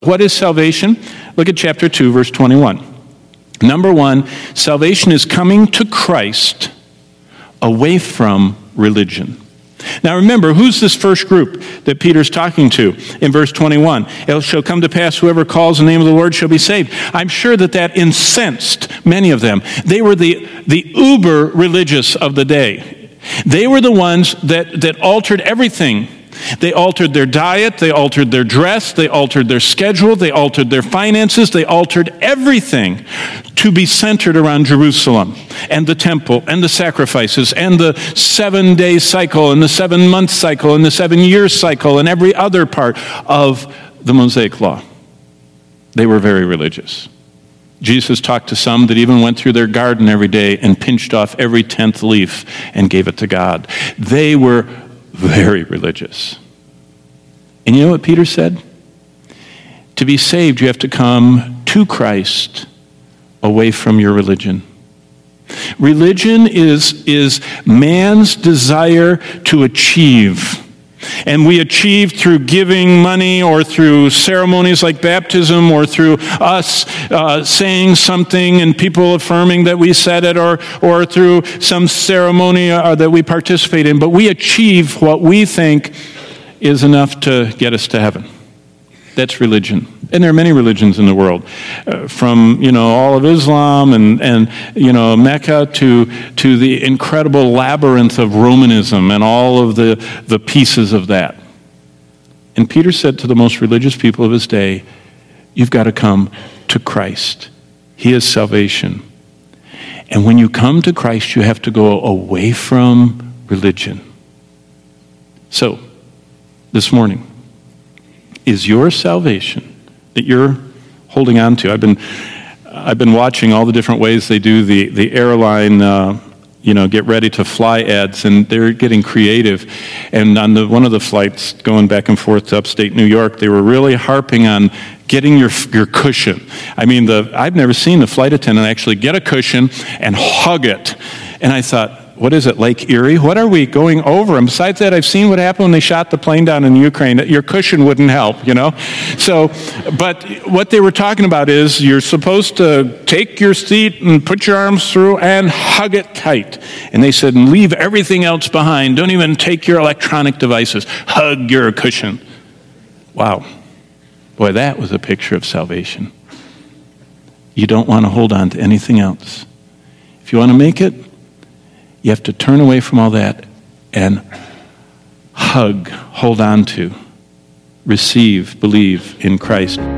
What is salvation? Look at chapter 2, verse 21. Number one, salvation is coming to Christ away from religion. Now remember, who's this first group that Peter's talking to in verse 21? It shall come to pass, whoever calls the name of the Lord shall be saved. I'm sure that incensed many of them. They were the uber religious of the day. They were the ones that altered everything. They altered their diet, they altered their dress, they altered their schedule, they altered their finances, they altered everything to be centered around Jerusalem and the temple and the sacrifices and the 7-day cycle and the 7-month cycle and the 7-year cycle and every other part of the Mosaic Law. They were very religious. Jesus talked to some that even went through their garden every day and pinched off every 10th leaf and gave it to God. They were very religious. And you know what Peter said? To be saved, you have to come to Christ away from your religion. Religion is man's desire to achieve. And we achieve through giving money or through ceremonies like baptism or through us saying something and people affirming that we said it or through some ceremony that we participate in. But we achieve what we think is enough to get us to heaven. That's religion. And there are many religions in the world, from all of Islam and Mecca to the incredible labyrinth of Romanism and all of the pieces of that. And Peter said to the most religious people of his day, you've got to come to Christ. He is salvation. And when you come to Christ, you have to go away from religion. So, this morning, is your salvation that you're holding on to? I've been watching all the different ways they do the airline get ready to fly ads, and they're getting creative. And on one of the flights going back and forth to upstate New York, they were really harping on getting your cushion. I mean, I've never seen the flight attendant actually get a cushion and hug it. And I thought, what is it, Lake Erie? What are we going over? And besides that, I've seen what happened when they shot the plane down in Ukraine. Your cushion wouldn't help, So, but what they were talking about is you're supposed to take your seat and put your arms through and hug it tight. And they said, and leave everything else behind. Don't even take your electronic devices. Hug your cushion. Wow. Boy, that was a picture of salvation. You don't want to hold on to anything else. If you want to make it, you have to turn away from all that and hold on to, receive, believe in Christ.